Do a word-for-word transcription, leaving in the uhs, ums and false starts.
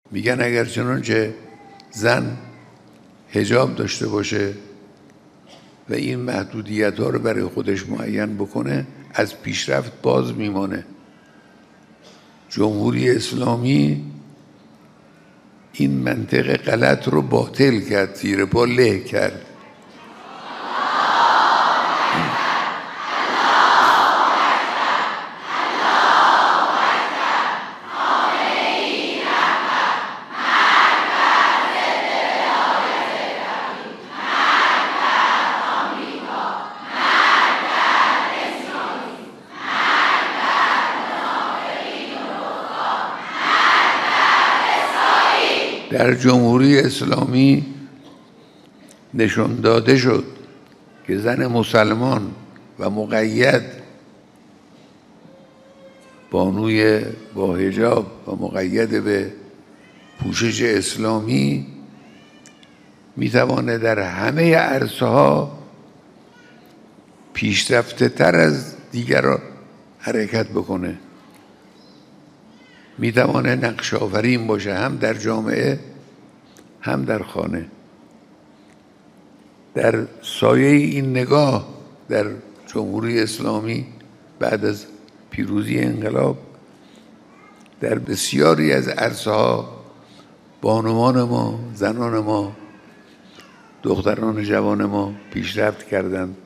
میگن اگر چنانچه زن حجاب داشته باشه و این محدودیت ها رو برای خودش معین بکنه از پیشرفت باز میمانه. جمهوری اسلامی این منطق غلط رو باطل کرد، زیر پا له کرد. در جمهوری اسلامی نشان داده شد که زن مسلمان و مقید بانوی با حجاب و مقید به پوشش اسلامی میتواند در همه عرصه ها پیشرفته تر از دیگران حرکت بکنه، میتوانه نقش آفرین باشه هم در جامعه هم در خانه. در سایه این نگاه در جمهوری اسلامی بعد از پیروزی انقلاب در بسیاری از عرصه ها بانوان ما، زنان ما، دختران جوان ما پیشرفت کردند